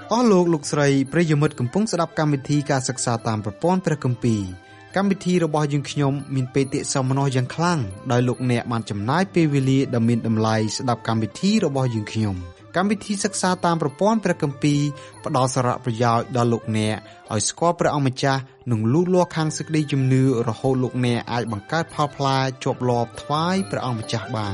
អស់លោកលោកស្រីប្រិយមិត្តកំពុងស្ដាប់កម្មវិធីការសិក្សាតាមប្រព័ន្ធព្រះគម្ពីរកម្មវិធីរបស់យើងខ្ញុំមានបេតិសោមនស្សយ៉ាងខ្លាំងដោយលោកអ្នកបានចំណាយពេលវេលាដ៏មានតម្លៃស្ដាប់កម្មវិធីរបស់យើងខ្ញុំកម្មវិធីសិក្សាតាមប្រព័ន្ធព្រះគម្ពីរផ្ដល់សារៈប្រយោជន៍ដល់លោកអ្នកឲ្យស្គាល់ព្រះអង្គម្ចាស់និងលូតលាស់ខាងសេចក្តីជំនឿរហូតលោកអ្នកអាចបង្កើតផលផ្លែជាប់លាប់ថ្វាយព្រះអង្គម្ចាស់បាន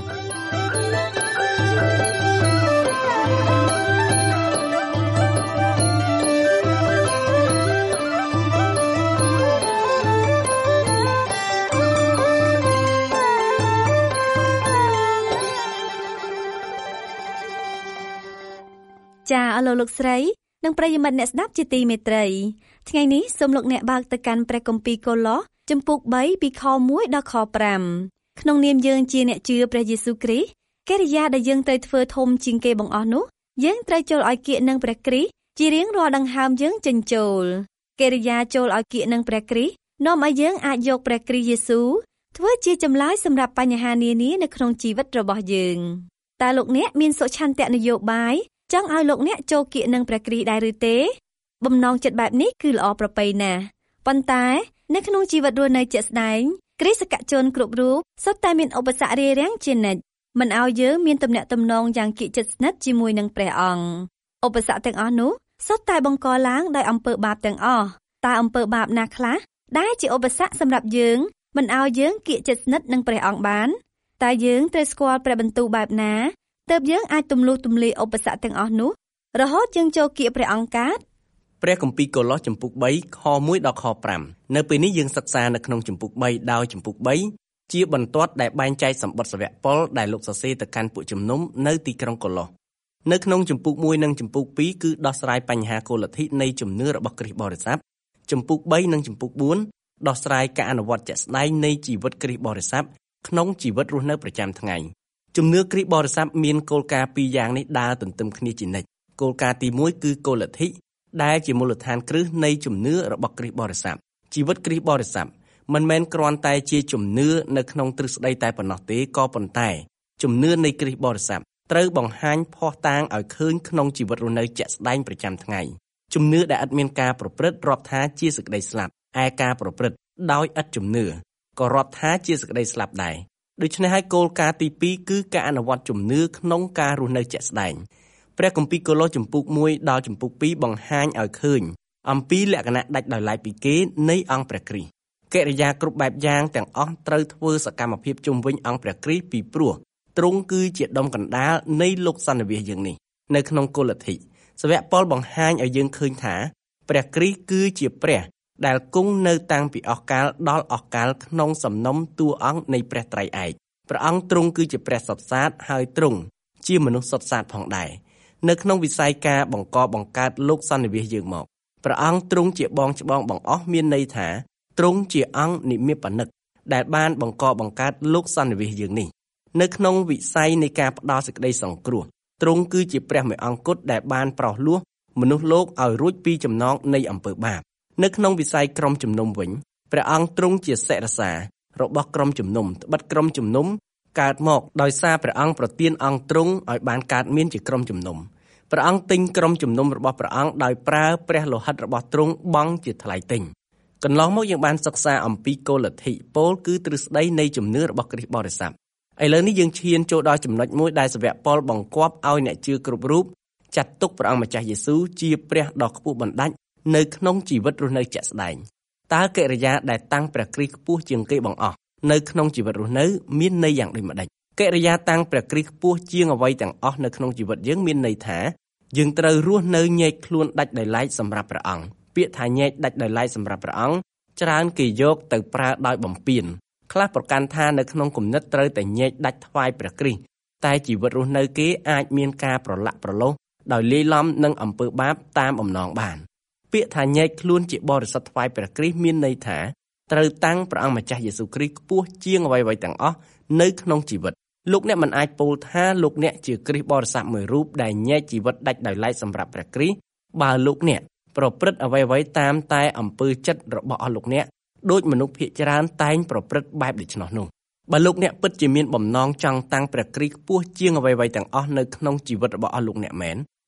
ចាអស់លោកស្រីនិងប្រិយមិត្តអ្នកស្ដាប់ជាទីមេត្រីថ្ងៃនេះសូមលោកអ្នកបើកទៅកាន់ព្រះគម្ពីរកូឡូសជំពូក3ពីខ1ដល់ខ5ក្នុងនាមយើងជាអ្នកជឿព្រះយេស៊ូវគ្រីស្ទកិរិយាដែលយើងត្រូវធ្វើធំជាងគេបង្អស់នោះយើងត្រូវចូលឲ្យគៀកនឹងព្រះគ្រីស្ទជារៀងរាល់ដង្ហើមយើងចេញចូលកិរិយាចូលឲ្យគៀកនឹងព្រះគ្រីស្ទនាំឲ្យយើងអាចយកព្រះគ្រីស្ទយេស៊ូវធ្វើជាចម្លើយសម្រាប់បញ្ហានានានៅក្នុងជីវិតរបស់យើងតើលោកអ្នកមានសុឆន្ទៈនយោបាយចង់ឲ្យលោកអ្នកចូលគៀកនឹងព្រះគ្រីស្ទដែរឬទេបំណងចិត្តបែបនេះគឺល្អប្រពៃណាស់ប៉ុន្តែនៅក្នុងជីវិតរស់នៅជាក់ស្ដែងគ្រិស្តកជនគ្រប់រូបសុទ្ធតែមានឧបសគ្គរារាំងជានិច្ចមិនឲ្យយើងមានទំនាក់ទំនងយ៉ាងគៀកជិតស្និទ្ធជាមួយនឹងព្រះអង្គឧបសគ្គទាំងអស់នោះសុទ្ធតែបង្កឡើងដោយអំពើបាបទាំងអស់តើអំពើបាបណាខ្លះដែលជាឧបសគ្គសម្រាប់យើងមិនឲ្យយើងគៀកជិតស្និទ្ធនឹងព្រះអង្គបានតើយើងត្រូវស្គាល់ព្រះបន្ទូលបែបណាទើបយើងអាចទម្លុះទម្លាយឧបសគ្គទាំងអស់នោះរហូតយើងចូលគៀកព្រះអង្គកើតព្រះគម្ពីរកូឡូសជំពូក3ខ1ដល់ខ5នៅពេលនេះយើងសិក្សានៅក្នុងជំពូក3ដោយជំពូក3ជាបន្ទាត់ដែលបែងចែកសម្បត្តិសាវកប៉ុលដែលលោកសរសេរទៅកាន់ពួកជំនុំនៅទីក្រុងកូឡូសនៅក្នុងជំពូក1និងជំពូក2គឺដោះស្រាយបញ្ហាគោលលទ្ធិនៃជំនឿរបស់គ្រិស្តបរិស័ទជំពូក3និងជំពូក4ដោះស្រាយការអនុវត្តជាក់ស្ដែងនៃជីវិតគ្រិស្តបរិស័ទក្នុងជីវិតរស់នៅប្រចាំថ្ងៃជំនឿគ្រិស្តបរិស័ទមានគោលការណ៍ពីរយ៉ាងនេះដើរទន្ទឹមគ្នាជានិច្ចគោលការណ៍ទី1គឺគោលលទ្ធិដែលជាមូលដ្ឋានគ្រឹះនៃជំនឿរបស់គ្រិស្តបរិស័ទជីវិតគ្រិស្តបរិស័ទមិនមែនគ្រាន់តែជាជំនឿនៅក្នុងទ្រឹស្ដីតែប៉ុណ្ណោះទេក៏ប៉ុន្តែជំនឿនៃគ្រិស្តបរិស័ទត្រូវបង្ហាញភ័ស្តុតាងឲ្យឃើញក្នុងជីវិតរស់នៅជាក់ស្ដែងប្រចាំថ្ងៃជំនឿដែលឥតមានការប្រព្រឹត្តរាប់ថាជាសេចក្តីស្លាប់ឯការប្រព្រឹត្តដោយឥតជំនឿក៏រាប់ថាជាសេចក្តីស្លាប់ដែរដូច្នេះហើយគោលការណ៍ទី2គឺការអនុវត្តជំនឿក្នុងការរស់នៅជាក់ស្ដែងព្រះគម្ពីរកូឡូសជំពូក1ដល់ជំពូក2បង្ហាញឲ្យឃើញអំពីលក្ខណៈដាច់ដោយឡែកពីគេនៃអង្គព្រះគ្រីស្ទកិរិយាគ្រប់បែបយ៉ាងទាំងអស់ត្រូវធ្វើសកម្មភាពជុំវិញអង្គព្រះគ្រីស្ទពីព្រោះទ្រង់គឺជាដុំកណ្ដាលនៃលោកសន្និវាសយើងនេះនៅក្នុងគោលលទ្ធិសាវកប៉ុលបង្ហាញឲ្យយើងឃើញថាព្រះគ្រីស្ទគឺជាព្រះដែលគង់នៅតាំងពីអស់កាលដល់អស់កាលក្នុងសំណុំតួអង្គនៃព្រះត្រៃឯកព្រះអង្គទ្រង់គឺជាព្រះសុទ្ធសាធហើយទ្រង់ជាមនុស្សសុទ្ធសាធផងដែរនៅក្នុងវិស័យការបង្កើតលោកសន្និវាសយើងមកព្រះអង្គទ្រង់ជាបងច្បងបង្អស់មានន័យថាទ្រង់ជាអង្គនិមិត្តនិកដែលបានបង្កើតលោកសន្និវាសយើងនេះនៅក្នុងវិស័យនៃការផ្ដល់សេចក្តីសង្គ្រោះទ្រង់គឺជាព្រះមេអង្គគត់ដែលបានប្រោសលោះមនុស្សលោកឲ្យរួចពីចំណងនៃអំពើបាបនៅក្នុងវិស័យក្រុមជំនុំវិញព្រះអង្គទ្រង់ជាសិរសារបស់ក្រុមជំនុំត្បិតក្រុមជំនុំកើតមកដោយសារព្រះអង្គប្រទានអង្គទ្រង់ឲ្យបានកើតមានជាក្រុមជំនុំព្រះអង្គទិញក្រុមជំនុំរបស់ព្រះអង្គដោយប្រើព្រះលោហិតរបស់ទ្រង់បង់ជាថ្លៃទិញកន្លងមកយើងបានសិក្សាអំពីគោលលទ្ធិពោលគឺទ្រឹស្ដីនៃជំនឿរបស់គ្រិស្តបរិស័ទឥឡូវនេះយើងឈានចូលដល់ចំណុចមួយដែលសាវកប៉ុលបង្គាប់ឲ្យអ្នកជឿគ្រប់រូបចាត់ទុកព្រះអង្គម្ចាស់យេស៊ូវជាព្រះដ៏ខ្ពស់បណ្ដាច់នៅក្នុងជីវិតរស់នៅជាក់ស្ដែងតើកិរិយាដែលតាំងព្រះគ្រីស្ទខ្ពស់ជាងគេបង្អស់នៅក្នុងជីវិតរស់នៅមានន័យយ៉ាងដូចម្ដេចកិរិយាតាំងព្រះគ្រីស្ទខ្ពស់ជាងអ្វីទាំងអស់នៅក្នុងជីវិតយើងមានន័យថាយើងត្រូវរស់នៅញែកខ្លួនដាច់ដោយឡែកសម្រាប់ព្រះអង្គពាក្យថាញែកដាច់ដោយឡែកសម្រាប់ព្រះអង្គច្រើនគេយកទៅប្រើដោយបំពានខ្លះប្រកាន់ថានៅក្នុងគំនិតត្រូវតែញែកដាច់ថ្វាយព្រះគ្រីស្ទតែជីវិតរស់នៅគេអាចមានការប្រឡាក់ប្រឡូសដោយលាយឡំនឹងអំពើបាបតាមអំណងបានពាក្យថាញែកខ្លួនជាបរិសុទ្ធថ្វាយព្រះគ្រីស្ទមានន័យថាត្រូវតាំងព្រះអង្គម្ចាស់យេស៊ូវគ្រីស្ទខ្ពស់ជាងអ្វីៗទាំងអស់នៅក្នុងជីវិតលោកអ្នកមិនអាចពោលថាលោកអ្នកជាគ្រិស្តបរិស័ទមួយរូបដែលញែកជីវិតដាច់ដោយឡែកសម្រាប់ព្រះគ្រីស្ទបើលោកអ្នកប្រព្រឹត្តអ្វីៗតាមតែអំពើចិត្តរបស់អស់លោកអ្នកដូចមនុស្សភាគច្រើនតែងប្រព្រឹត្តបែបដូច្នោះនោះបើលោកអ្នកពិតជាមានបំណងចង់តាំងព្រះគ្រីស្ទខ្ពស់ជាងអ្វីៗទាំងអស់នៅក្នុងជីវិតរបស់អស់លោកអ្នកមែន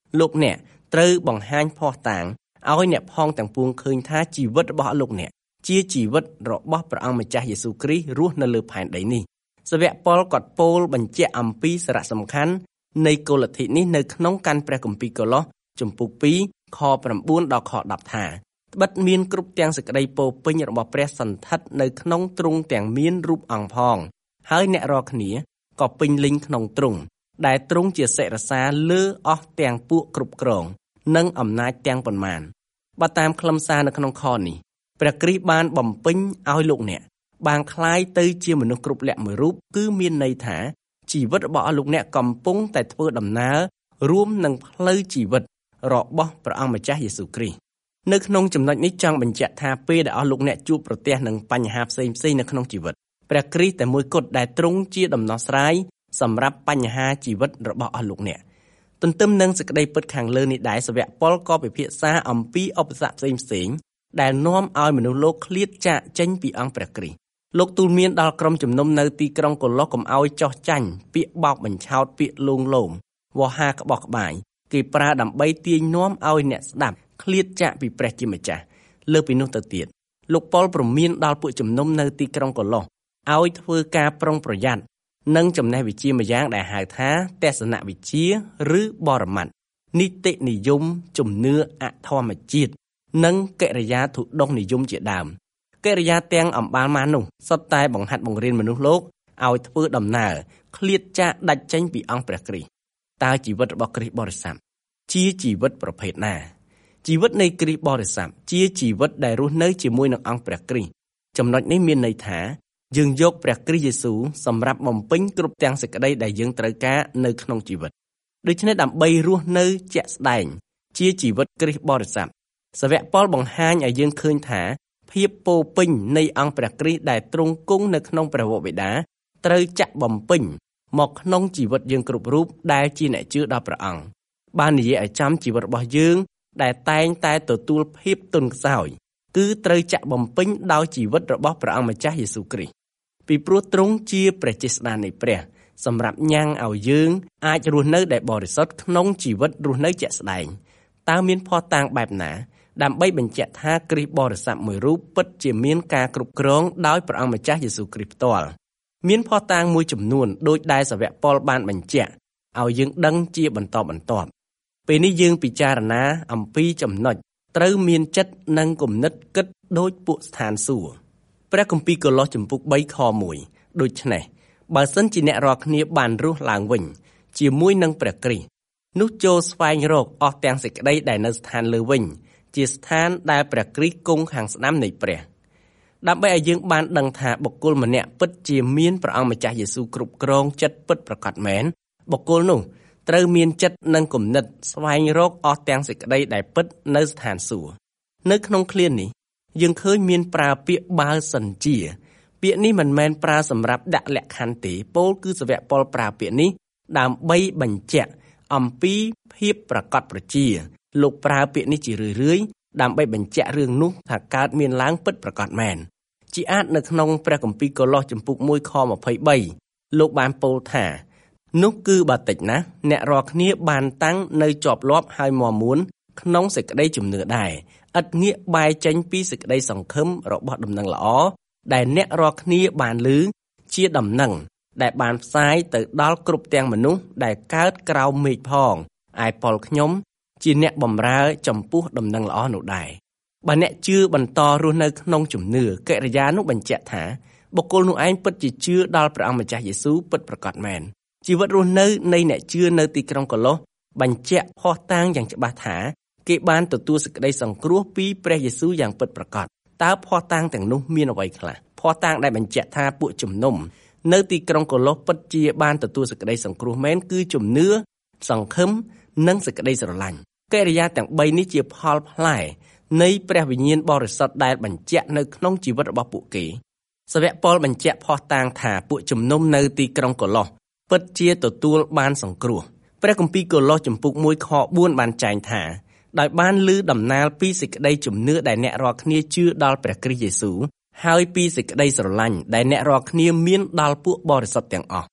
លោកអ្នកត្រូវបង្ហាញភស្តុតាងឲ្យអ្នកផងទាំងពួងឃើញថាជីវិតរបស់លោកអ្នកជាជីវិតរបស់ព្រះអង្គម្ចាស់យេស៊ូវគ្រីស្ទរស់នៅលើផែនដីនេះសាវកប៉ុលក៏ពោលបញ្ជាក់អំពីសារៈសំខាន់នៃគោលលទ្ធិនេះនៅក្នុងកានព្រះគម្ពីរកូឡូសជំពូក 2 ខ 9 ដល់ខ 10 ថាត្បិតមានគ្រប់ទាំងសេចក្តីពោពេញរបស់ព្រះសន្ធិដ្ឋនៅក្នុងទ្រង់ទាំងមានរូបអង្គផងហើយអ្នករាល់គ្នាក៏ពេញលេញក្នុងទ្រង់ដែលទ្រង់ជាសិរសាលើអស់ទាំងពួកគ្រប់គ្រងនិងអំណាចទាំងប៉ុន្មានបើតាមខ្លឹមសារនៅក្នុងខនេះព្រះគ្រីស្ទបានបំពេញឲ្យលោកអ្នកបានคล้ายទៅជាមនុស្សគ្រប់លក្ខមួយរូបគឺមានន័យថាជីវិតរបស់លោកអ្នកកំពុងតែធ្វើដំណើររួមនឹងផ្លូវជីវិតរបស់ព្រះអង្គម្ចាស់យេស៊ូវគ្រីស្ទនៅក្នុងចំណុចនេះចង់បញ្ជាក់ថាពេលដែលអស់លោកអ្នកជួបប្រទះនឹងបញ្ហាផ្សេងៗនៅក្នុងជីវិតព្រះគ្រីស្ទតែមួយគត់ដែលទ្រង់ជាដំណោះស្រាយសម្រាប់បញ្ហាជីវិតរបស់អស់លោកអ្នកទន្ទឹមនឹងសេចក្តីពិតខាងលើនេះដែរសាវកប៉ុលក៏ពិភាក្សាអំពីឧបសគ្គផ្សេងៗដែលនាំឲ្យមនុស្សលោកឃ្លាតចាកចេញពីអង្គព្រះគ្រីស្ទលោកទូលមានដល់ក្រុមជំនុំនៅទីក្រុងកូឡូសកុំឲ្យចោះចាញ់ពាក្យបោកបញ្ឆោតពាក្យលងលោមវោហាក្បោះក្បាយគេប្រើដើម្បីទាញនាំឲ្យអ្នកស្ដាប់ឃ្លាតចាកពីព្រះជាម្ចាស់លើពីនោះទៅទៀតលោកប៉ុលព្រមានដល់ពួកជំនុំនៅទីក្រុងកូឡូសឲ្យធ្វើការប្រុងប្រយ័ត្ននិងចំណេះវិជ្ជាម្យ៉ាងដែលហៅថាទស្សនវិជ្ជាឬបរមត្ថនីតិនិយមជំនឿអធម្មជាតិនិងកិរិយាធុដុសនិយមជាដើមកិរិយាទាំងអំបាលម៉ានោះសុទ្ធតែបង្ហាត់បង្រៀនមនុស្សលោកឲ្យធ្វើដំណើរឃ្លាតចាកដាច់ចេញពីអង្គព្រះគ្រីស្ទតើជីវិតរបស់គ្រីស្ទបរិស័ទជាជីវិតប្រភេទណាជីវិតនៃគ្រីស្ទបរិស័ទជាជីវិតដែលរស់នៅជាមួយនឹងអង្គព្រះគ្រីស្ទចំណុចនេះមានន័យថាយើងយកព្រះគ្រីស្ទយេស៊ូវសម្រាប់បំពេញគ្រប់ទាំងសេចក្តីដែលយើងត្រូវការនៅក្នុងជីវិតដូច្នេះដើម្បីរស់នៅជាក់ស្ដែងជាជីវិតគ្រីស្ទបរិស័ទសាវកប៉ុលបង្ហាញឲ្យយើងឃើញថាភាពពោពេញនៃអង្គព្រះគ្រីស្ទដែលទ្រង់គង់នៅក្នុងព្រះវរបិតាត្រូវចាក់បំពេញមកក្នុងជីវិតយើងគ្រប់រូបដែលជាអ្នកជឿដល់ព្រះអង្គបាននិយាយឲ្យចំជីវិតរបស់យើងដែលតែងតែទទួលភាពទន់ខ្សោយគឺត្រូវចាក់បំពេញដោយជីវិតរបស់ព្រះអង្គម្ចាស់យេស៊ូវគ្រីស្ទពីព្រោះទ្រង់ជាព្រះចេស្តានៃព្រះសម្រាប់ញ៉ាំងឲ្យយើងអាចរស់នៅដែលបរិសុទ្ធក្នុងជីវិតរស់នៅជាក់ស្ដែងតើមានភស្តុតាងបែបណាដើម្បីបញ្ជាក់ថាគ្រីស្ទបរិស័ទមួយរូបពិតជាមានការគ្រប់គ្រងដោយព្រះអង្គម្ចាស់យេស៊ូវគ្រីស្ទផ្ទាល់មានភស្តុតាងមួយចំនួនដោយដែលសាវកប៉ុលបានបញ្ជាក់ឲ្យយើងដឹងជាបន្តបន្ទាប់ពេលនេះយើងពិចារណាអំពីចំណុចត្រូវមានចិត្តនិងគំនិតគិតដូចពួកស្ថានសួគ៌ព្រះគម្ពីរកូឡូសជំពូក 3 ខ 1 ដូច្នេះបើសិនជាអ្នករាល់គ្នាបានរស់ឡើងវិញជាមួយនឹងព្រះគ្រីស្ទនោះចូលស្វែងរកអស់ទាំងសេចក្តីដែលនៅស្ថានលើវិញជាស្ថានដែលព្រះគ្រីស្ទគង់ខាងស្ដាំនៃព្រះដើម្បីឲ្យយើងបានដឹងថាបុគ្គលម្នាក់ពិតជាមានព្រះអង្គម្ចាស់យេស៊ូវគ្រប់គ្រងចិត្តពិតប្រាកដមែនបុគ្គលនោះត្រូវមានចិត្តនិងគំនិតស្វែងរកអស់ទាំងសេចក្តីដែលពិតនៅស្ថានសួគ៌នៅក្នុងឃ្លានេះយើងឃើញមានប្រើពាក្យបើសិនជាពាក្យនេះមិនមែនប្រើសម្រាប់ដាក់លក្ខខណ្ឌទេពោលគឺសាវកប៉ុលប្រើពាក្យនេះដើម្បីបញ្ជាក់អំពីភាពប្រាកដប្រជាលោកប្រើពាក្យនេះជារឿយៗដើម្បីបញ្ជាក់រឿងនោះថាកើតមានឡើងពិតប្រាកដមែនជាអាចនៅក្នុងព្រះគម្ពីរកូឡូសជំពូក 1 ខ 23 លោកបានពោលថានោះគឺបើតិចណាស់អ្នករាល់គ្នាបានតាំងនៅជាប់លាប់ហើយមាំមួនក្នុងសេចក្តីជំនឿដែរឥតងាកបែរចេញពីសេចក្តីសង្ឃឹមរបស់ដំណឹងល្អដែលអ្នករាល់គ្នាបានឮជាដំណឹងដែលបានផ្សាយទៅដល់គ្រប់ទាំងមនុស្សដែលកើតក្រោមមេឃផងឯប៉ុលខ្ញុំជាអ្នកបម្រើចំពោះដំណឹងល្អនោះដែរបើអ្នកជឿបន្តរស់នៅក្នុងជំនឿកិរិយានោះបញ្ជាក់ថាបុគ្គលនោះឯងពិតជាជឿដល់ព្រះអង្គម្ចាស់យេស៊ូវពិតប្រាកដមែនជីវិតរស់នៅនៃអ្នកជឿនៅទីក្រុងកូឡូសបញ្ជាក់ភស្តុតាងយ៉ាងច្បាស់ថាគេបានទទួលសេចក្តីសង្គ្រោះពីព្រះយេស៊ូវយ៉ាងពិតប្រាកដតើភស្តុតាងទាំងនោះមានអ្វីខ្លះភស្តុតាងដែលបញ្ជាក់ថាពួកជំនុំនៅទីក្រុងកូឡូសពិតជាបានទទួលសេចក្តីសង្គ្រោះមែនគឺជំនឿសង្ឃឹមនិងសេចក្តីស្រឡាញ់កិរិយាទាំង3នេះជាផលផ្លែនៃព្រះវិញ្ញាណបរិសុទ្ធដែលបញ្ជាក់នៅក្នុងជីវិតរបស់ពួកគេសាវកប៉ុលបញ្ជាក់ភស្តុតាងថាពួកជំនុំនៅទីក្រុងកូឡូសពិតជាទទួលបានសង្គ្រោះព្រះគម្ពីរកូឡូសជំពូក 1 ខ 4 បានចែងថាដោយបានឮដំណាលពីសេចក្តីជំនឿដែលអ្នករាល់គ្នាជឿដល់ព្រះគ្រីស្ទយេស៊ូវហើយពីសេចក្តីស្រឡាញ់ដែលអ្នករាល់គ្នាមានដល់ពួកបរិសុទ្ធទាំងអស់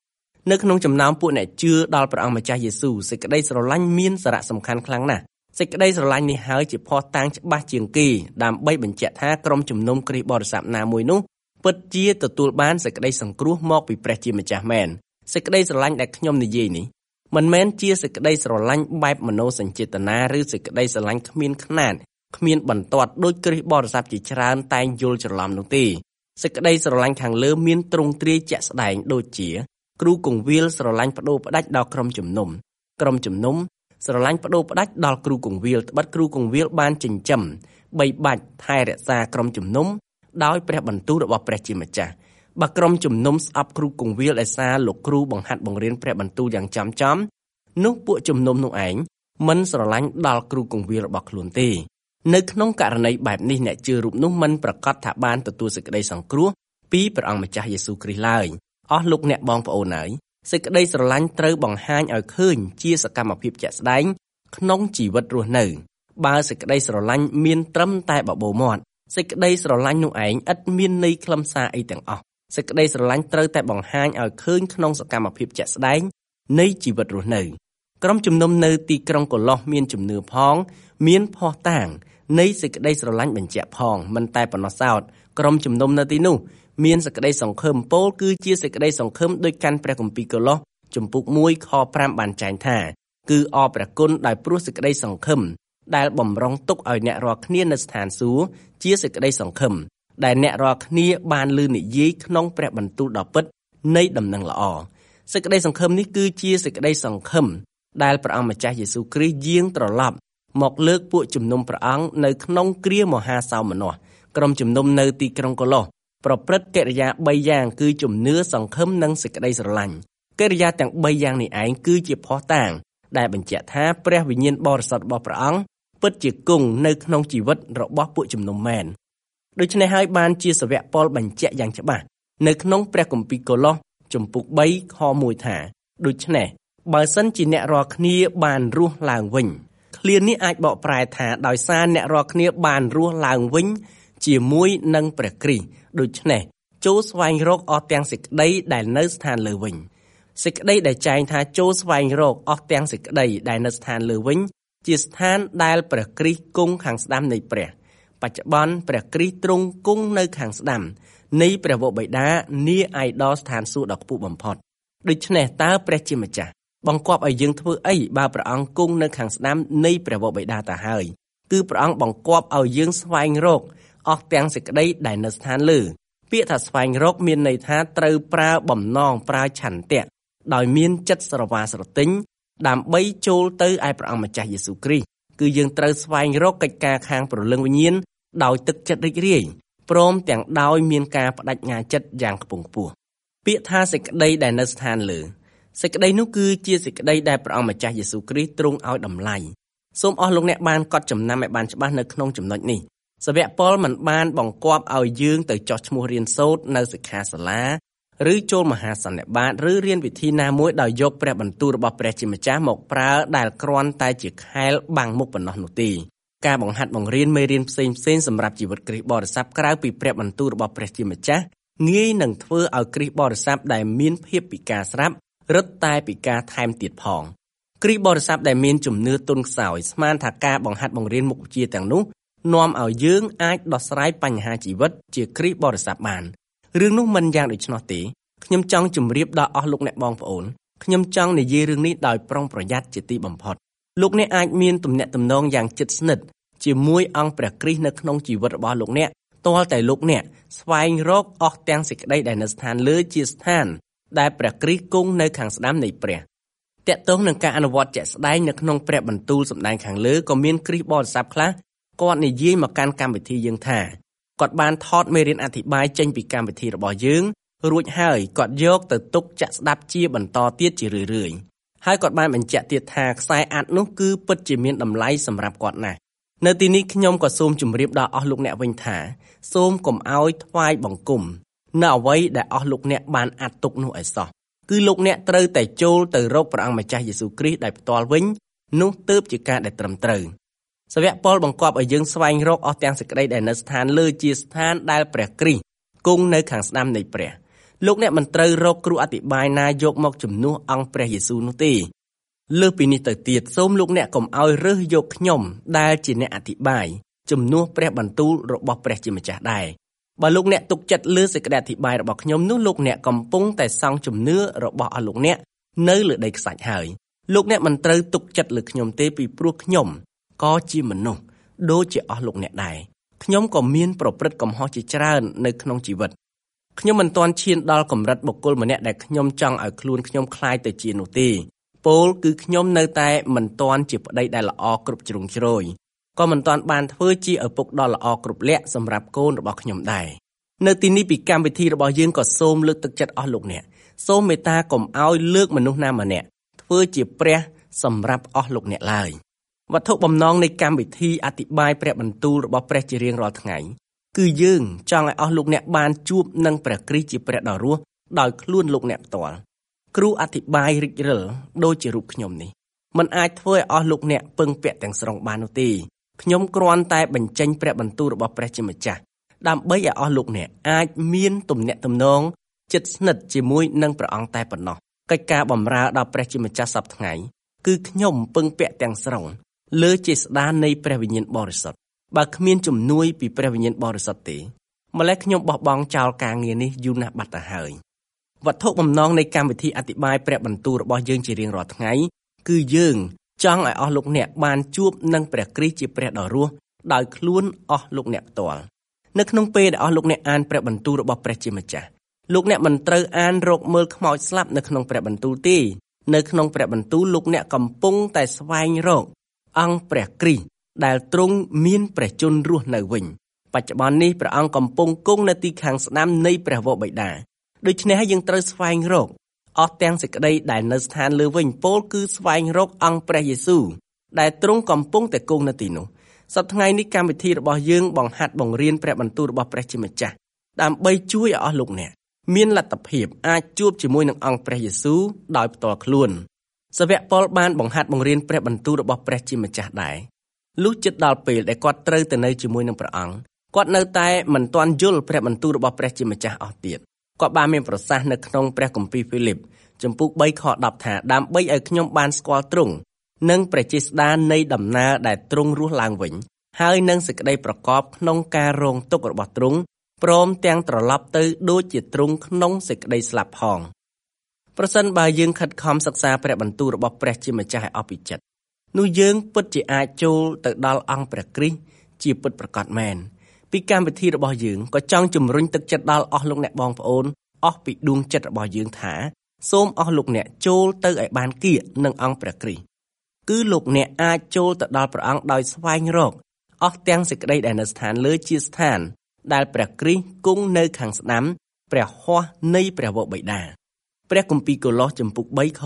នៅក្នុងចំណោមពួកអ្នកជឿដល់ព្រះអង្គម្ចាស់យេស៊ូវសេចក្តីស្រឡាញ់មានសារៈសំខាន់ខ្លាំងណាស់សេចក្តីស្រឡាញ់នេះហើយជាភស្តុតាងច្បាស់ជាងគេដើម្បីបញ្ជាក់ថាក្រុមជំនុំគ្រីស្ទបរិស័ទណាមួយនោះពិតជាទទួលបានសេចក្តីសង្គ្រោះមកពីព្រះជាម្ចាស់មែនសេចក្តីស្រឡាញ់ដែលខ្ញុំនិយាយនេះមិនមែនជាសេចក្តីស្រឡាញ់បែបមโนសញ្ចេតនាឬសេចក្តីស្រឡាញ់គ្មានខ្នាតគ្មានបន្ទាត់ដោយគ្រីស្ទបរិស័ទជាច្រើនតែងយល់ច្រឡំនោះទេសេចក្តីស្រឡាញ់ខាងលើមានទ្រង់ទ្រាយជាក់ស្ដែងដូចជាគ្រូគង្វាលស្រឡាញ់បដូរផ្ដាច់ដល់ក្រុមជំនុំស្រឡាញ់បដូរផ្ដាច់ដល់គ្រូគង្វាលត្បិតគ្រូគង្វាលបានចិញ្ចឹមបីបាច់ថែរក្សាក្រុមជំនុំដោយព្រះបន្ទូលរបស់ព្រះជាម្ចាស់បើក្រុមជំនុំស្អប់គ្រូគង្វាលឯសារលោកគ្រូបង្ហាត់បង្រៀនព្រះបន្ទូលយ៉ាងចំនោះពួកជំនុំនោះឯងមិនស្រឡាញ់ដល់គ្រូគង្វាលរបស់ខ្លួនទេនៅក្នុងករណីបែបនេះអ្នកជឿរូបនោះមិនប្រកាសថាបានទទួលសេចក្តីសង្គ្រោះពីព្រះអង្គម្ចាស់យេស៊ូវគ្រីស្ទឡើយអស់លោកអ្នកបងប្អូនហើយសេចក្តីស្រឡាញ់ត្រូវបង្ហាញឲ្យឃើញជាសកម្មភាពជាក់ស្ដែងក្នុងជីវិតរស់នៅបើសេចក្តីស្រឡាញ់មានត្រឹមតែបបោមាត់សេចក្តីស្រឡាញ់នោះឯងឥតមានន័យខ្លឹមសារអីទាំងអស់សេចក្តីស្រឡាញ់ត្រូវតែបង្ហាញឲ្យឃើញក្នុងសកម្មភាពជាក់ស្ដែងនៃជីវិតរស់នៅក្រុមជំនុំនៅទីក្រុងកូឡូសមានជំនឿផងមានភស្តុតាងនៃសេចក្តីស្រឡាញ់បញ្ជាក់ផងមិនតែប៉ុណ្ណោះសោតក្រុមជំនុំនៅទីនោះមានសេចក្តីសង្ឃឹមពោលគឺជាសេចក្តីសង្ឃឹមដោយកាន់ព្រះគម្ពីរកូឡូសជំពូក1ខ5បានចែងថាគឺអរព្រះគុណដោយព្រោះសេចក្តីសង្ឃឹមដែលបំរុងទុកឲ្យអ្នករាល់គ្នានៅស្ថានសួគ៌ជាសេចក្តីសង្ឃឹមដែលអ្នករាល់គ្នាបានឮនិយាយក្នុងព្រះបន្ទូលដ៏ពិតនៃដំណឹងល្អសេចក្តីសង្ឃឹមនេះគឺជាសេចក្តីសង្ឃឹមដែលព្រះអង្គម្ចាស់យេស៊ូវគ្រីស្ទយាងត្រឡប់មកលើកពួកជំនុំព្រះអង្គនៅក្នុងគ្រាមហាសោមនស្សក្រុមជំនុំនៅទីក្រុងកូឡូសប្រព្រឹត្តកិរិយា3យ៉ាងគឺជំនឿសង្ឃឹមនិងសេចក្តីស្រឡាញ់កិរិយាទាំង3យ៉ាងនេះឯងគឺជាភស្តុតាងដែលបញ្ជាក់ថាព្រះវិញ្ញាណបរិសុទ្ធរបស់ព្រះអង្គពិតជាគង់នៅក្នុងជីវិតរបស់ពួកជំនុំមែនដូច្នេះហើយបានជាសាវកប៉ុលបញ្ជាក់យ៉ាងច្បាស់នៅក្នុងព្រះគម្ពីរកូឡូសជំពូក3ខ1ថាដូច្នេះបើសិនជាអ្នករាល់គ្នាបានរស់ឡើងវិញឃ្លានេះអាចបកប្រែថាដោយសារអ្នករាល់គ្នាបានរស់ឡើងវិញជាមួយនឹងព្រះគ្រីស្ទដូច្នេះចូលស្វែងរកអស់ទាំងសេចក្តីដែលនៅស្ថានលើវិញសេចក្តីដែលចែងថាចូលស្វែងរកអស់ទាំងសេចក្តីដែលនៅស្ថានលើវិញជាស្ថានដែលព្រះគ្រីស្ទគង់ខាងស្ដាំនៃព្រះបច្ចុប្បន្នព្រះគ្រីស្ទទ្រង់គង់នៅខាងស្ដាំនៃព្រះវរបិតានាឯដល់ស្ថានសួគ៌ដ៏ខ្ពស់បំផុតដូច្នេះតើព្រះជាម្ចាស់បង្គាប់ឲ្យយើងធ្វើអីបើព្រះអង្គគង់នៅខាងស្ដាំនៃព្រះវរបិតាទៅហើយគឺព្រះអង្គបង្គាប់ឲ្យយើងស្វែងរកអស់ទាំងសេចក្តីដែលនៅស្ថានលើពាក្យថាស្វែងរកមានន័យថាត្រូវប្រើបំណងប្រើឆន្ទៈដោយមានចិត្តស្រវាស្រទិញដើម្បីចូលទៅឯព្រះអង្គម្ចាស់យេស៊ូវគ្រីស្ទគឺយើងត្រូវស្វែងរកកិច្ចការខាងព្រលឹងវិញ្ញាណដោយទឹកចិត្តរីករាយព្រមទាំងដោយមានការបដិញ្ញាចិត្តយ៉ាងខ្ពង់ខ្ពស់ពាក្យថាសេចក្តីដែលនៅស្ថានលើសេចក្តីនោះគឺជាសេចក្តីដែលព្រះអង្គម្ចាស់យេស៊ូវគ្រីស្ទទ្រង់ឲ្យតម្លៃសូមអស់លោកអ្នកបានកត់ចំណាំឲ្យបានច្បាស់នៅក្នុងចំណុចនេះសាវកប៉ុលមិនបានបង្គាប់ឲ្យយើងទៅចោះឈ្មោះរៀនសូត្រនៅសិក្ខាសាលាឬចូលមហាសន្និបាតឬរៀនវិធីណាមួយដោយយកព្រះបន្ទូលរបស់ព្រះជាម្ចាស់មកប្រើដែលគ្រាន់តែជាខែលបាំងមុខប៉ុណ្ណោះនោះទេការបង្ហាត់បង្រៀនមេរៀនផ្សេងសម្រាប់ជីវិតគ្រីស្ទបរិស័ទក្រៅពីព្រះបន្ទូលរបស់ព្រះជាម្ចាស់ងាយនឹងធ្វើឲ្យគ្រីស្ទបរិស័ទដែលមានភាពពិការស្រាប់រឹតតែពិការថែមទៀតផងគ្រីស្ទបរិស័ទដែលមានជំនឿទន់ខ្សោយស្មានថាការបង្ហាត់បង្រៀនមុខវិជ្ជាទាំងនោះនាំឲ្យយើងអាចដោះស្រាយបញ្ហាជីវិតជាគ្រីស្ទបរិស័ទបានរឿងនោះមិនយ៉ាងដូច្នោះទេខ្ញុំចង់ជម្រាបដល់អស់លោកអ្នកបងប្អូនខ្ញុំចង់និយាយរឿងនេះដោយប្រុងប្រយ័ត្នជាទីបំផុតលោកអ្នកអាចមានទំនាក់ទំនងយ៉ាងជិតស្និទ្ធជាមួយអង្គព្រះគ្រីស្ទនៅក្នុងជីវិតរបស់លោកអ្នកទាល់តែលោកអ្នកស្វែងរកអស់ទាំងសេចក្តីដែលនៅស្ថានលើជាស្ថានដែលព្រះគ្រីស្ទគង់នៅខាងស្ដាំនៃព្រះតាក់ទងនឹងការអនុវត្តជាក់ស្ដែងនៅក្នុងព្រះបន្ទូលសម្ដែងខាងលើក៏មានគ្រីស្ទបរិស័ទខ្លះគាត់និយាយមកកាន់កម្មវិធីយើងថាគាត់បានថតមេរៀនអធិប្បាយចេញពីកម្មវិធីរបស់យើងរួចហើយគាត់យកទៅទុកចាក់ស្ដាប់ជាបន្តទៀតជារឿយៗហើយគាត់បានបញ្ជាក់ទៀតថាខ្សែអាត់នោះគឺពិតជាមានតម្លៃសម្រាប់គាត់ណាស់នៅទីនេះខ្ញុំក៏សូមជម្រាបដល់អស់លោកអ្នកវិញថាសូមកុំឲ្យថ្វាយបង្គំនៅអ្វីដែលអស់លោកអ្នកបានអាត់ទុកនោះឲ្យសោះគឺលោកអ្នកត្រូវតែចូលទៅរកព្រះអង្គម្ចាស់យេស៊ូវគ្រីស្ទដោយផ្ទាល់វិញនោះទើបជាការដែលត្រឹមត្រូវសាវកប៉ុលបង្គាប់ឲ្យយើងស្វែងរកអស់ទាំងសេចក្តីដែលនៅស្ថានលើជាស្ថានដែលព្រះគ្រីស្ទគង់នៅខាងស្ដាំនៃព្រះលោកអ្នកមិនត្រូវរកគ្រូអធិប្បាយណាយកមកជំនួសអង្គព្រះយេស៊ូវនោះទេលើសពីនេះទៅទៀតសូមលោកអ្នកកុំឲ្យរើសយកខ្ញុំដែលជាអ្នកអធិប្បាយជំនួសព្រះបន្ទូលរបស់ព្រះជាម្ចាស់ដែរបើលោកអ្នកទុកចិត្តលើសេចក្តីអធិប្បាយរបស់ខ្ញុំនោះលោកអ្នកកំពុងតែសង់ជំនឿរបស់អស់លោកអ្នកនៅលើដីខ្សាច់ហើយលោកអ្នកមិនត្រូវទុកចិត្តលើខ្ញុំទេពីព្រោះខ្ញុំក៏ជាមនុស្សដូចជាអស់លោកអ្នកដែរខ្ញុំក៏មានប្រព្រឹត្តកំហុសជាច្រើននៅក្នុងជីវិតខ្ញុំមិនទាន់ឈានដល់កម្រិតបុគ្គលម្នាក់ដែលខ្ញុំចង់ឲ្យខ្លួនខ្ញុំคล้ายទៅជានោះទេពោលគឺខ្ញុំនៅតែមិនទាន់ជាប្តីដែលល្អគ្រប់ជ្រុងជ្រោយក៏មិនទាន់បានធ្វើជាឪពុកដ៏ល្អគ្រប់លក្ខសម្រាប់កូនរបស់ខ្ញុំដែរនៅទីនេះពីកម្មវិធីរបស់យើងក៏សូមលើកទឹកចិត្តអស់លោកអ្នកសូមមេត្តាកុំឲ្យលើកមនុស្សណាម្នាក់ធ្វើជាព្រះសម្រាប់អស់លោកអ្នកឡើយវត្ថុបំណងនៃកម្មវិធីអធិប្បាយព្រះបន្ទូលរបស់ព្រះជារៀងរាល់ថ្ងៃគឺយើងចង់ឲ្យអស់លោកអ្នកបានជួបនឹងព្រះគ្រីស្ទជាព្រះដ៏រស់ដោយខ្លួនលោកអ្នកផ្ទាល់គ្រូអធិប្បាយរិចរិលដូចជារូបខ្ញុំនេះมันអាចធ្វើឲ្យអស់លោកអ្នកពឹងពាក់ទាំងស្រុងបាននោះទេខ្ញុំគ្រាន់តែបញ្ចេញព្រះបន្ទូលរបស់ព្រះជាម្ចាស់ដើម្បីឲ្យអស់លោកអ្នកអាចមានទំនាក់ទំនងជិតស្និទ្ធជាមួយនឹងព្រះអង្គតែប៉ុណ្ណោះកិច្ចការបម្រើដល់ព្រះជាម្ចាស់សប្តាហ៍ថ្ងៃគឺខ្ញុំពឹងពាក់ទាំងស្រុងលើចេស្តានៃព្រះវិញ្ញាណបរិសុទ្ធបើគ្មានជំនួយពីព្រះវិញ្ញាណបរិសុទ្ធទេម្ល៉េះខ្ញុំបោះបង់ចោលការងារនេះយូរណាស់បាត់ទៅហើយវត្ថុបំណងនៃកម្មវិធីអធិប្បាយព្រះបន្ទូលរបស់យើងជារៀងរាល់ថ្ងៃគឺយើងចង់ឲ្យអស់លោកអ្នកបានជួបនឹងព្រះគ្រីស្ទជាព្រះដ៏រស់ដោយខ្លួនអស់លោកអ្នកផ្ទាល់នៅក្នុងពេលដែលអស់លោកអ្នកអានព្រះបន្ទូលរបស់ព្រះជាម្ចាស់លោកអ្នកមិនត្រូវអានរកមើលខ្មោចស្លាប់នៅក្នុងព្រះបន្ទូលទេនៅក្នុងព្រះបន្ទូលលោកអ្នកកំពុងតែស្វែងរកអង្គព្រះគ្រីស្ទដែលទ្រង់មានព្រះជន្មរស់នៅវិញបច្ចុប្បន្ននេះព្រះអង្គកំពុងគង់នៅទីខាងស្ដាំនៃព្រះវរបិតាដូច្នេះហើយយើងត្រូវស្វែងរកអស់ទាំងសេចក្តីដែលនៅស្ថានលើវិញពោលគឺស្វែងរកអង្គព្រះយេស៊ូវដែលទ្រង់កំពុងតែគង់នៅទីនោះសប្តាហ៍ថ្ងៃនេះកម្មវិធីរបស់យើងបង្ហាត់បង្រៀនព្រះបន្ទូលរបស់ព្រះជាម្ចាស់ដើម្បីជួយឲ្យអស់លោកអ្នកមានលទ្ធភាពអាចជួបជាមួយនឹងអង្គព្រះយេស៊ូវដោយផ្ទាល់ខ្លួនសាវកប៉ុលបានបង្ហាត់បង្រៀនព្រះបន្ទូលរបស់ព្រះជាម្ចាស់ដែរលុះជិតដល់ពេលដែលគាត់ត្រូវទៅនៅជាមួយនឹងព្រះអង្គគាត់នៅតែមិនទាន់យល់ព្រះបន្ទូលរបស់ព្រះជាម្ចាស់អស់ទៀតគាត់បានមានប្រសាសន៍នៅក្នុងព្រះគម្ពីរហ្វីលីបចំពុក3ខ10ថាដើម្បីឲ្យខ្ញុំបានស្គាល់ទ្រង់និងព្រះចេស្តានៃដំណើរដែលទ្រង់រស់ឡើងវិញហើយនឹងសេចក្តីប្រកបក្នុងការរងទុក្ខរបស់ទ្រង់ព្រមទាំងត្រឡប់ទៅដូចជាទ្រង់ក្នុងសេចក្តីស្លាប់ផងប្រសិនបើយើងខិតខំសិក្សាព្រះបន្ទូលរបស់ព្រះជាម្ចាស់ឲ្យអស់ពីចិត្តនោះយើងពិតជាអាចចូលទៅដល់អង្គព្រះគ្រីស្ទជាពិតប្រាកដមែនពីកម្មវិធីរបស់យើងក៏ចង់ជំរុញទឹកចិត្តដល់អស់លោកអ្នកបងប្អូនអស់ពីដួងចិត្តរបស់យើងថាសូមអស់លោកអ្នកចូលទៅឲ្យបានគៀកនឹងអង្គព្រះគ្រីស្ទគឺលោកអ្នកអាចចូលទៅដល់ព្រះអង្គដោយស្វែងរកអស់ទាំងសេចក្តីដែលនៅស្ថានលើជាស្ថានដែលព្រះគ្រីស្ទគង់នៅខាងស្ដាំព្រះហស្ថនៃព្រះវរបិតាព្រះគម្ពីរកូឡូសចំពុក3ខ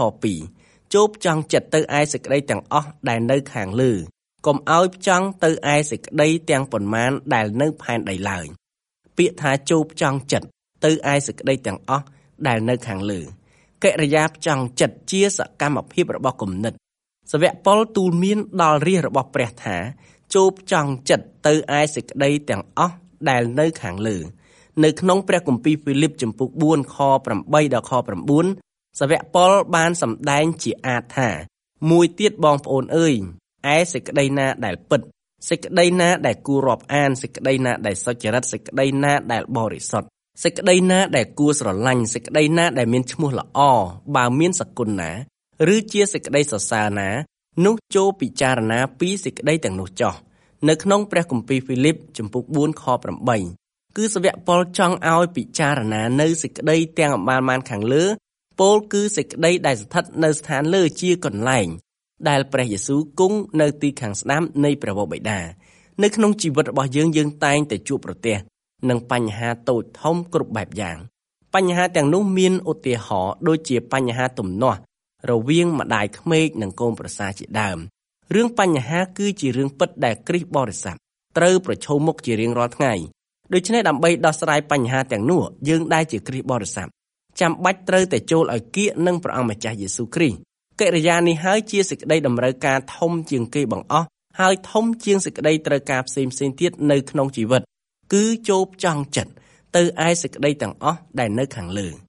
2ចូលផ្ចង់ចិត្តទៅឯសេចក្តីទាំងអស់ដែលនៅខាងលើកុំឲ្យផ្ចង់ទៅឯសេចក្តីទាំងប៉ុន្មានដែលនៅផែនដីឡើយពាក្យថាចូលផ្ចង់ចិត្តទៅឯសេចក្តីទាំងអស់ដែលនៅខាងលើកិរិយាផ្ចង់ចិត្តជាសកម្មភាពរបស់គំនិតសាវកប៉ុលទូលមានដល់រាជរបស់ព្រះថាចូលផ្ចង់ចិត្តទៅឯសេចក្តីទាំងអស់ដែលនៅខាងលើនៅក្នុងព្រះគម្ពីរហ្វីលីបចំពុក4ខ8ដល់ខ9សាវកប៉ុលបានសម្ដែងជាអាទថាមួយទៀតបងប្អូនអើយឯសេចក្តីណាដែលពិតសេចក្តីណាដែលគួររាប់អានសេចក្តីណាដែលសុចរិតសេចក្តីណាដែលបរិសុទ្ធសេចក្តីណាដែលគួរស្រឡាញ់សេចក្តីណាដែលមានឈ្មោះល្អបើមានសគុណណាឬជាសេចក្តីសរសើរណានោះចូលពិចារណាពីសេចក្តីទាំងនោះចោះនៅក្នុងព្រះគម្ពីរហ្វីលីបចំពុក4ខ8គឺសាវកប៉ុលចង់ឲ្យពិចារណានៅសេចក្តីទាំងអម្បានខាងលើពោលគឺសេចក្តីដែលស្ថិតនៅស្ថានលើជាកន្លែងដែលព្រះយេស៊ូវគង់នៅទីខាងស្ដាំនៃព្រះវរបិតានៅក្នុងជីវិតរបស់យើងតែងតែជួបប្រទះនឹងបញ្ហាតូចធំគ្រប់បែបយ៉ាងបញ្ហាទាំងនោះមានឧទាហរណ៍ដូចជាបញ្ហាទំនាស់រវាងម្ដាយក្មេកនិងកូនប្រសារជាដើមរឿងបញ្ហាគឺជារឿងពិតដែលគ្រីស្ទបរិស័ទត្រូវប្រឈមមុខជារៀងរាល់ថ្ងៃដូច្នេះដើម្បីដោះស្រាយបញ្ហាទាំងនោះយើងដែលជាគ្រីស្ទបរិស័ទចាំបាច់ត្រូវតែចូលឲ្យគៀកនឹងព្រះអង្គម្ចាស់យេស៊ូវគ្រីស្ទកិរិយានេះហើយជាសេចក្តីតម្រូវការធំជាងគេបង្អស់ហើយធំជាងសេចក្តីត្រូវការផ្សេងទៀតនៅក្នុងជីវិតគឺចូលផ្ចង់ចិត្តទៅឯសេចក្តីទាំងអស់ដែលនៅខាងលើ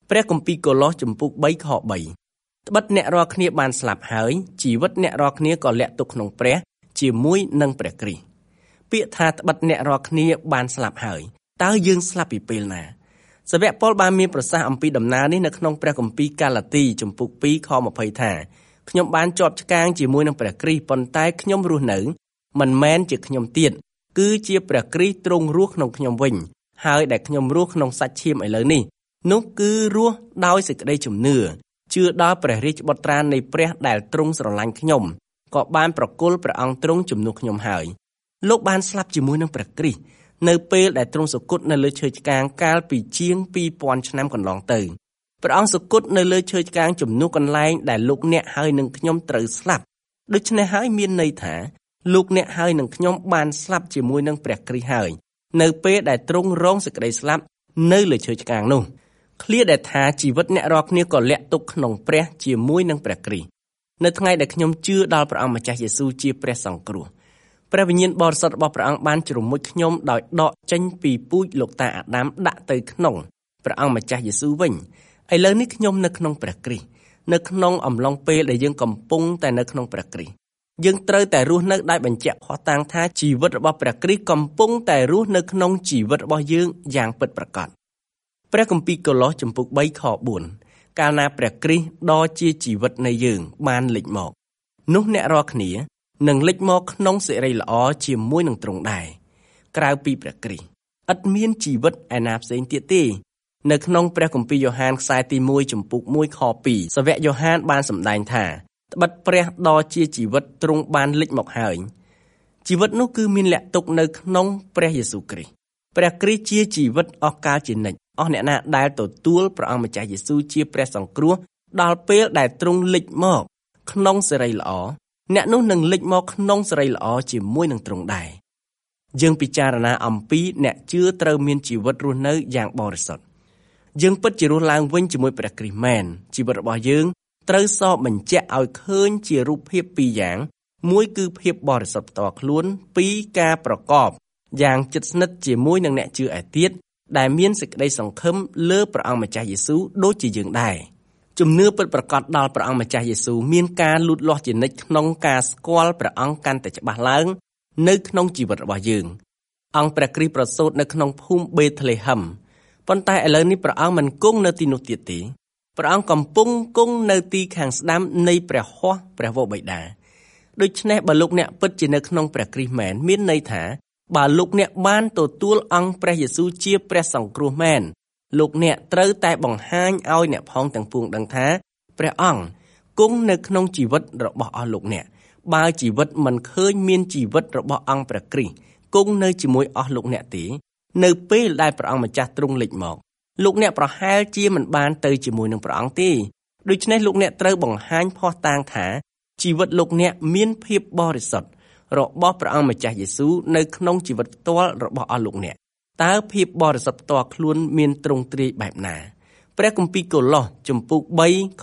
ព្រះគម្ពីរកូឡូសជំពូក3ខ3ត្បិតអ្នករាល់គ្នាបានស្លាប់ហើយជីវិតអ្នករាល់គ្នាក៏លាក់ទុកក្នុងព្រះជាមួយនឹងព្រះគ្រីស្ទពាក្យថាត្បិតអ្នករាល់គ្នាបានស្លាប់ហើយតើយើងស្លាប់ពីពេលណាសាវកប៉ុលបានមានប្រសាសន៍អំពីដំណើរនេះនៅក្នុងព្រះគម្ពីរកាឡាទីជំពូក2ខ20ថាខ្ញុំបានជាប់ឆ្កាងជាមួយនឹងព្រះគ្រីស្ទប៉ុន្តែខ្ញុំរស់នៅមិនមែនជាខ្ញុំទៀតគឺជាព្រះគ្រីស្ទទ្រង់រស់ក្នុងខ្ញុំវិញហើយដែលខ្ញុំរស់ក្នុងសាច់ឈាមឥឡូវនេះនោះគឺរស់ដោយសេចក្តីជំនឿជឿដល់ព្រះរាជបុត្រានៃព្រះដែលទ្រង់ស្រឡាញ់ខ្ញុំក៏បានប្រគល់ព្រះអង្គទ្រង់ជំនួសខ្ញុំហើយលោកបានស្លាប់ជាមួយនឹងព្រះគ្រីស្ទនៅពេលដែលទ្រង់សុគតនៅលើឈើឆ្កាងកាលពីជាង 2000 ឆ្នាំកន្លងទៅព្រះអង្គសុគតនៅលើឈើឆ្កាងជំនួសកន្លែងដែលលោកអ្នកហើយនឹងខ្ញុំត្រូវស្លាប់ដូច្នេះហើយមានន័យថាលោកអ្នកហើយនឹងខ្ញុំបានស្លាប់ជាមួយនឹងព្រះគ្រីស្ទហើយនៅពេលដែលទ្រង់រងសេចក្តីស្លាប់នៅលើឈើឆ្កាងនោះឃ្លាដែលថាជីវិតអ្នករាល់គ្នាក៏លាក់ទុកក្នុងព្រះជាមួយនឹងព្រះគ្រីស្ទនៅថ្ងៃដែលខ្ញុំជឿដល់ព្រះអង្គម្ចាស់យេស៊ូវជាព្រះសង្គ្រោះព្រះវិញ្ញាណបរិសុទ្ធរបស់ព្រះអង្គបានជ្រមុជខ្ញុំដោយដកចេញពីពូជលោកតាអាដាមដាក់ទៅក្នុងព្រះអង្គម្ចាស់យេស៊ូវវិញឥឡូវនេះខ្ញុំនៅក្នុងព្រះគ្រីស្ទនៅក្នុងអំឡុងពេលដែលយើងកំពុងតែនៅក្នុងព្រះគ្រីស្ទយើងត្រូវតែរស់នៅដោយបញ្ជាក់ភស្តុតាងថាជីវិតរបស់ព្រះគ្រីស្ទកំពុងតែរស់នៅក្នុងជីវិតរបស់យើងយ៉ាងពិតប្រាកដព្រះគម្ពីរកូឡូសជំពូក3ខ4កាលណាព្រះគ្រីស្ទដ៏ជាជីវិតនៃយើងបានលេចមកនោះអ្នករាល់គ្នានឹងលេចមកក្នុងសេរីល្អជាមួយនឹងទ្រង់ដែរក្រៅពីព្រះគ្រីស្ទឥតមានជីវិតឯណាផ្សេងទៀតទេនៅក្នុងព្រះគម្ពីរយ៉ូហានខ្សែទី1ជំពូក1ខ2សាវកយ៉ូហានបានសម្ដែងថាត្បិតព្រះដ៏ជាជីវិតទ្រង់បានលេចមកហើយជីវិតនោះគឺមានលាក់ទុកនៅក្នុងព្រះយេស៊ូវគ្រីស្ទព្រះគ្រីស្ទជាជីវិតអស់កលជានិច្ចអស់អ្នកណាដែលទទួលព្រះអង្គម្ចាស់យេស៊ូវជាព្រះសង្គ្រោះដល់ពេលដែលទ្រង់លេចមកក្នុងសេរីល្អអ្នកនោះនឹងលេចមកក្នុងសេរីល្អជាមួយនឹងទ្រង់ដែរយើងពិចារណាអំពីអ្នកជឿត្រូវមានជីវិតរស់នៅយ៉ាងបរិសុទ្ធយើងពិតជារស់ឡើងវិញជាមួយព្រះគ្រីស្ទមែនជីវិតរបស់យើងត្រូវសបបញ្ជាក់ឲ្យឃើញជារូបភាពពីរយ៉ាងមួយគឺភាពបរិសុទ្ធផ្ទាល់ខ្លួនពីរការប្រកបយ៉ាងជិតស្និទ្ធជាមួយនឹងអ្នកជឿឯទៀតដែលមានសេចក្តីសង្ឃឹមលើព្រះអង្គម្ចាស់យេស៊ូវដូចជាយើងដែរជំនឿពិតប្រាកដដល់ព្រះអង្គម្ចាស់យេស៊ូវមានការលូតលាស់ជានិច្ចក្នុងការស្គាល់ព្រះអង្គកាន់តែច្បាស់ឡើងនៅក្នុងជីវិតរបស់យើងអង្គព្រះគ្រីស្ទប្រសូតនៅក្នុងភូមិបេតលេហឹមប៉ុន្តែឥឡូវនេះព្រះអង្គមិនគង់នៅទីនោះទៀតទេព្រះអង្គកំពុងគង់នៅទីខាងស្ដាំនៃព្រះហស្ថព្រះវរបិតាដូច្នេះបើលោកអ្នកពិតជានៅក្នុងព្រះគ្រីស្ទមែនមានន័យថាបើលោកអ្នកបានទទួលអង្គព្រះយេស៊ូវជាព្រះសង្គ្រោះមែនលោកអ្នកត្រូវតែបង្ហាញឲ្យអ្នកផងទាំងពួងដឹងថាព្រះអង្គគង់នៅក្នុងជីវិតរបស់អស់លោកអ្នកបើជីវិតមិនឃើញមានជីវិតរបស់អង្គព្រះគ្រីស្ទគង់នៅជាមួយអស់លោកអ្នកទេនៅពេលដែលព្រះអង្គម្ចាស់ទ្រង់លេចមកលោកអ្នកប្រហែលជាមិនបានទៅជាមួយនឹងព្រះអង្គទេដូច្នេះលោកអ្នកត្រូវបង្ហាញភស្តុតាងថាជីវិតលោកអ្នកមានភាពបរិសុទ្ធរបស់ព្រះអង្គម្ចាស់យេស៊ូវនៅក្នុងជីវិតផ្ទាល់របស់អស់លោកអ្នកតើភាពបរិសុទ្ធផ្ទាល់ខ្លួនមានទ្រង់ទ្រាយបែបណាព្រះគម្ពីរកូឡូសជំពូក3ខ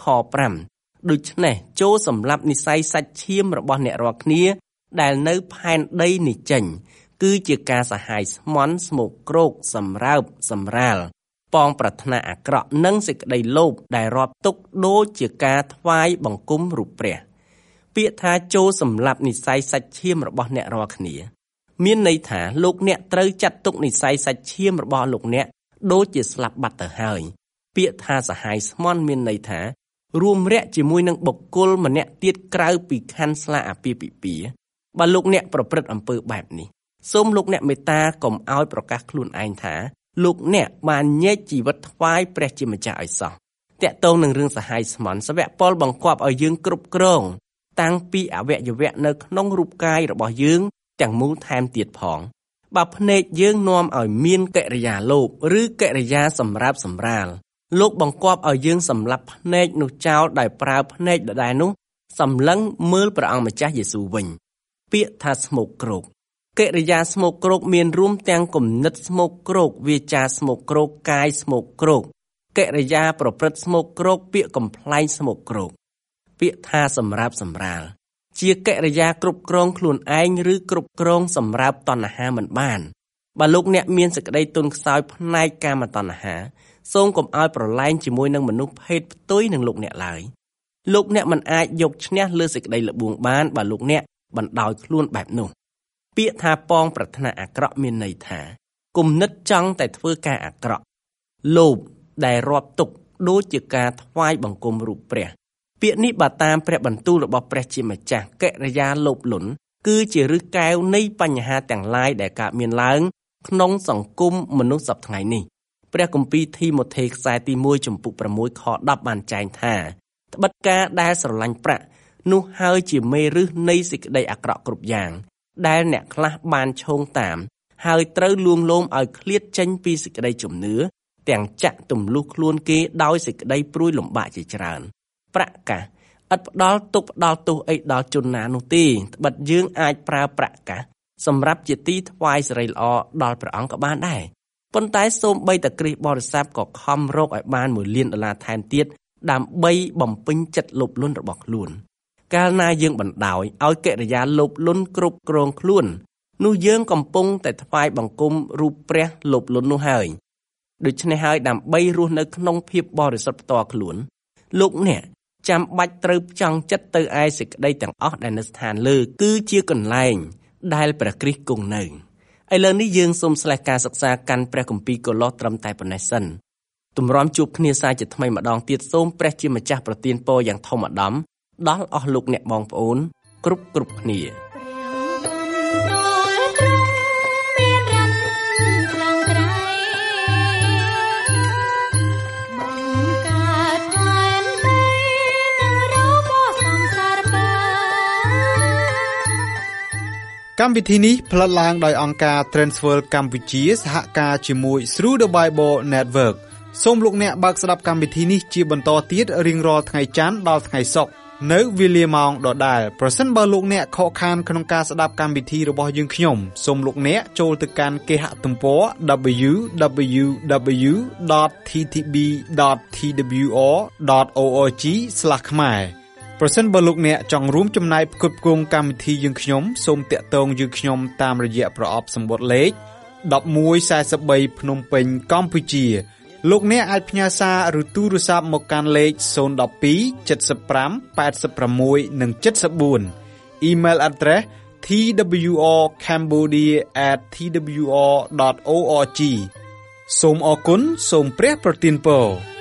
5ដូច្នេះចូលសម្លាប់និស្ស័យសាច់ឈាមរបស់អ្នករាល់គ្នាដែលនៅផែនដីនេះចេញគឺជាការសាហាយស្មន់ស្មោកគ្រោកសម្រើបសម្រាលប៉ងប្រាថ្នាអាក្រក់និងសេចក្តីលោភដែលរាប់ទុកដូចជាការថ្វាយបង្គំរូបព្រះពាក្យថាចូលសម្លាប់និស្ស័យសាច់ឈាមរបស់អ្នករាល់គ្នាមានន័យថាលោកអ្នកត្រូវចាត់ទុកនិស្ស័យសាច់ឈាមរបស់លោកអ្នកដូចជាស្លាប់បាត់ទៅហើយពាក្យថាសាហាយស្មន់មានន័យថារួមរយៈជាមួយនឹងបុគ្គលម្នាក់ទៀតក្រៅពីខណ្ឌស្លាអាពាហ៍ពិពាហ៍បើលោកអ្នកប្រព្រឹត្តអំពើបែបនេះសូមលោកអ្នកមេត្តាកុំឲ្យប្រកាសខ្លួនឯងថាលោកអ្នកបានញែកជីវិតថ្វាយព្រះជាម្ចាស់ឲ្យសោះតាក់ទងនឹងរឿងសាហាយស្មន់សាវកប៉ុលបង្គាប់ឲ្យយើងគ្រប់គ្រងតាំងពីអវយវៈនៅក្នុងរូបកាយរបស់យើងទាំងមូលថែមទៀតផងបើភ្នែកយើងនាំឲ្យមានកិរិយាលោភឬកិរិយាសម្រាប់សម្រាលលោកបង្គាប់ឲ្យយើងសម្លាប់ភ្នែកនោះចោលដោយប្រើភ្នែកដដែលនោះសម្លឹងមើលព្រះអង្គម្ចាស់យេស៊ូវវិញពាក្យថាស្មោកគ្រោកកិរិយាស្មោកគ្រោកមានរួមទាំងគំនិតស្មោកគ្រោកវាចាស្មោកគ្រោកកាយស្មោកគ្រោកកិរិយាប្រព្រឹត្តស្មោកគ្រោកពាក្យកំប្លែងស្មោកគ្រោកពាក្យថាសម្រាប់សម្រាលជាកិរិយាគ្រប់គ្រងខ្លួនឯងឬគ្រប់គ្រងសម្រាប់តណ្ហាមិនបានបើលោកអ្នកមានសេចក្តីទន់ខ្សោយផ្នែកកាមតណ្ហាសូមកុំឲ្យប្រឡែងជាមួយនឹងមនុស្សភេទផ្ទុយនឹងលោកអ្នកឡើយលោកអ្នកមិនអាចយកឈ្នះលើសេចក្តីល្បួងបានបើលោកអ្នកបណ្ដោយខ្លួនបែបនោះពាក្យថាប៉ងប្រាថ្នាអាក្រក់មានន័យថាគំនិតចង់តែធ្វើការអាក្រក់លោភដែលរាប់ទុកដូចជាការថ្វាយបង្គំរូបព្រះពាក្យនេះបើតាមព្រះបន្ទូលរបស់ព្រះជាម្ចាស់កិរិយាលោភលន់គឺជាឫសកែវនៃបញ្ហាទាំងឡាយដែលកើតមានឡើងក្នុងសង្គមមនុស្សសព្វថ្ងៃនេះព្រះគម្ពីរធីម៉ូថេខ្សែទី1ចំពុក6ខ10បានចែងថាត្បិតការដែលស្រឡាញ់ប្រាក់នោះហើយជាមេឫសនៃសេចក្តីអាក្រក់គ្រប់យ៉ាងដែលអ្នកខ្លះបានឈោងតាមហើយត្រូវលួងលោមឲ្យឃ្លាតចេញពីសេចក្តីជំនឿទាំងចាក់ទម្លុះខ្លួនគេដោយសេចក្តីព្រួយលំបាកជាច្រើនប្រាក់កាសឥតផ្ដល់ទុកផ្ដល់ទោសអីដល់ជនណានោះទេត្បិតយើងអាចប្រើប្រាក់កាសសម្រាប់ជាទីថ្វាយសិរីល្អដល់ព្រះអង្គក៏បានដែរប៉ុន្តែសូម្បីតែគ្រីស្ទបរិស័ទក៏ខំរកឲ្យបាន$1 លានថែមទៀតដើម្បីបំពេញចិត្តលោភលន់របស់ខ្លួនកាលណាយើងបណ្ដោយឲ្យកិរិយាលោភលន់គ្រប់គ្រងខ្លួននោះយើងកំពុងតែថ្វាយបង្គំរូបព្រះលោភលន់នោះហើយដូច្នេះហើយដើម្បីរស់នៅក្នុងភាពបរិសុទ្ធផ្ទាល់ខ្លួនលោកអ្នកចាំបាច់ត្រូវផ្ចង់ចិត្តទៅឯសេចក្តីទាំងអស់ដែលនៅស្ថានលើគឺជាកន្លែងដែលព្រះគ្រីស្ទគង់នៅឥឡូវនេះយើងសូមស្លេះការសិក្សាកាន់ព្រះគម្ពីរកូឡូសត្រឹមតែប៉ុណ្ណេះសិនទម្រាំជួបគ្នាសាជាថ្មីម្ដងទៀតសូមព្រះជាម្ចាស់ប្រទានពរយ៉ាងធំឧត្តមដល់អស់លោកអ្នកបងប្អូនគ្រប់គ្នាកម្មវិធីនេះផ្លាត់ឡើងដោយអង្គការ Transworld កម្ពុជាសហការជាមួយ Through the Bible Network សូមលោកអ្នកបើកស្ដាប់កម្មវិធីនេះជាបន្តទៀតរៀងរាល់ថ្ងៃច័ន្ទដល់ថ្ងៃសុក្រនៅវេលាម៉ោងដដែលប្រសិនបើលោកអ្នកខកខានក្នុងការស្ដាប់កម្មវិធីរបស់យើងខ្ញុំសូមលោកអ្នកចូលទៅកាន់គេហទំព័រ www.ttb.twr.org/ ខ្មែរប្រសិនបើលោកអ្នកចង់រួមចំណែកផ្គត់ផ្គង់កម្មវិធីយើងខ្ញុំសូមតាក់ទងយើងខ្ញុំតាមរយៈប្រអប់សម្បត្តិលេខ1143ភ្នំពេញកម្ពុជាលោកអ្នកអាចផ្ញើសារឬទូរស័ព្ទមកកាន់លេខ012 75 86 និង 74 Email address twrcambodia@twr.org សូមអរគុណសូមព្រះប្រទានពរ